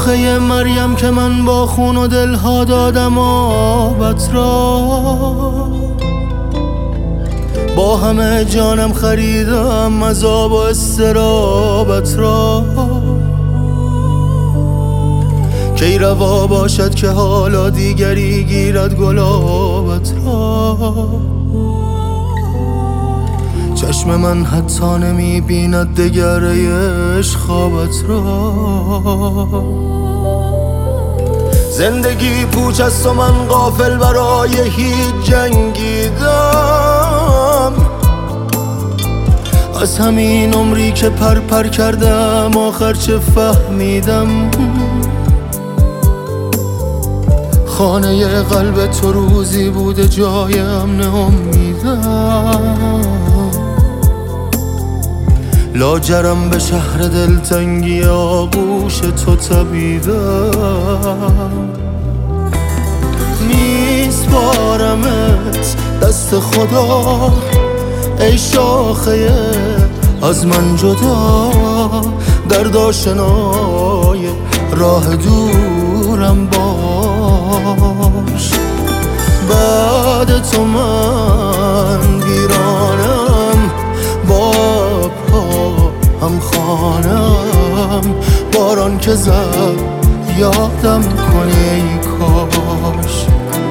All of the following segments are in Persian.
شاخه مریم که من با خون و دلها دادم آبت را، با همه جانم خریدم عذاب و استرابت را. کی روا باشد که حالا دیگری گیرد گلابت را، چشم من حتی نمی بیند دگر عشق خوابت را. زندگی پوچ است و من غافل برای هیچ جنگیدم، از همین عمری که پر کردم آخر چه فهمیدم. خانه قلب تو روزی بوده جای امن امیدم، لاجرم به شهر دلتنگی آغوش تو تبیدم. میسپارمت دست خدا ای شاخه از من جدا، درد آشنای راه دورم باش. بعد تو من ویرانم، با پا هم خانم، باران که زد یادم کنی ای کاش.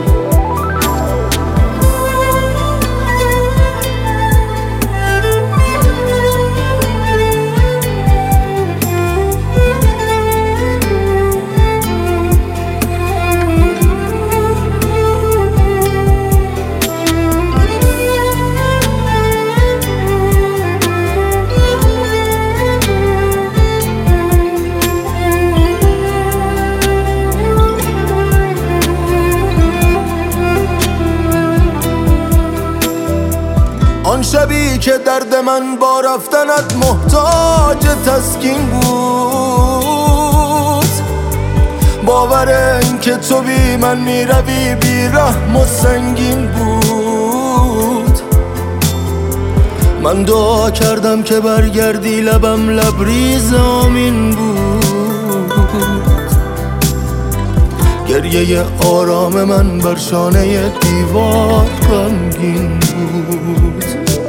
آن شبی که درد من با رفتنت محتاج تسکین بود، باور این که تو بی من میروی بی رحم و سنگین بود. من دعا کردم که برگردی، لبم لبریز آمین بود. گریه آرام من بر شانه دیوار غمگین بود.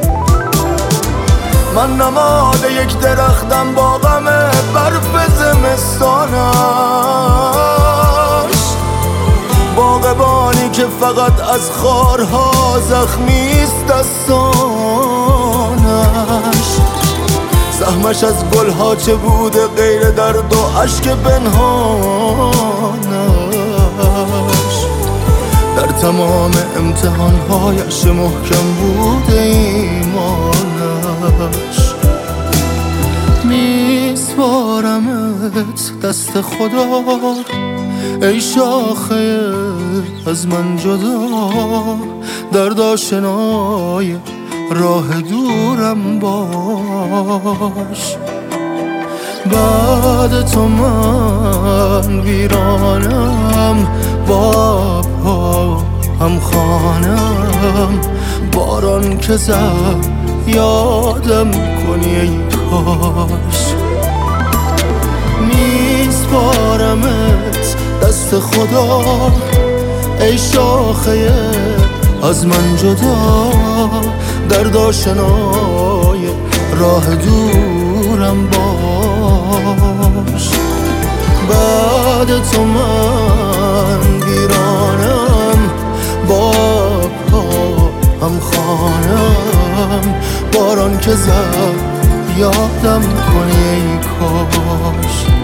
من نماد یک درختم با غم برف زمستانش، باغبانی که فقط از خارها زخمیست دستانش. زحمش از گلها چه بوده غیر درد و اشک پنهانش، در تمام امتحانهایش محکم بوده ایمانش. میسپارمت دست خدا ای شاخه از من جدا، درد آشنای راه دورم باش. بعد تو من ویرانم، با پا هم خانم، باران که زد یادم کنی ای کاش. میسپارمت دست خدا ای شاخه از من جدا، درد آشنای راه دورم باش. بعد تو من ویرانم، با پا هم خانم، باران که زد یادم کنی ای کاش.